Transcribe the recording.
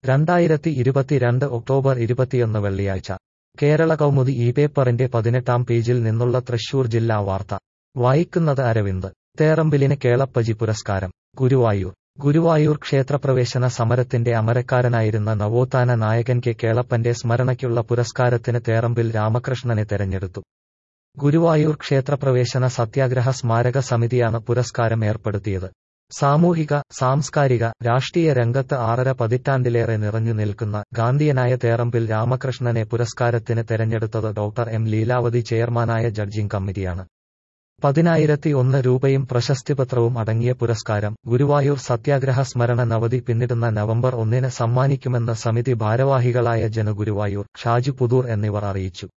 2022 October 21 വെള്ളിയാഴ്ച കേരള കൗമുദി ഈ പേപ്പറിന്റെ 18-ാം പേജിൽ നിന്നുള്ള തൃശൂർ ജില്ലാ വാർത്ത വായിക്കുന്നത് അരവിന്ദ്. തേറമ്പിലിന് കേളപ്പജി പുരസ്കാരം. ഗുരുവായൂർ ക്ഷേത്രപ്രവേശന സമരത്തിന്റെ അമരക്കാരനായിരുന്ന നവോത്ഥാന നായകൻ കെ കേളപ്പന്റെ സ്മരണയ്ക്കുള്ള പുരസ്കാരത്തിന് തേറമ്പിൽ രാമകൃഷ്ണനെ തെരഞ്ഞെടുത്തു. ഗുരുവായൂർ ക്ഷേത്രപ്രവേശന സത്യാഗ്രഹ സ്മാരക സമിതിയാണ് പുരസ്കാരം ഏർപ്പെടുത്തിയത്. സാമൂഹിക, സാംസ്കാരിക, രാഷ്ട്രീയ രംഗത്ത് 6.5 പതിറ്റാണ്ടിലേറെ നിറഞ്ഞു നിൽക്കുന്ന ഗാന്ധിയനായ തേറമ്പിൽ രാമകൃഷ്ണനെ പുരസ്കാരത്തിന് തെരഞ്ഞെടുത്തത് ഡോക്ടർ എം ലീലാവതി ചെയർമാനായ ജഡ്ജിംഗ് കമ്മിറ്റിയാണ്. 10,001 രൂപയും പ്രശസ്തിപത്രവും അടങ്ങിയ പുരസ്കാരം ഗുരുവായൂർ സത്യാഗ്രഹ സ്മരണ നവതി പിന്നിടുന്ന നവംബർ 1-ന് സമ്മാനിക്കുമെന്ന് സമിതി ഭാരവാഹികളായ ജനഗുരുവായൂർ, ഷാജി പുതൂർ എന്നിവർ അറിയിച്ചു.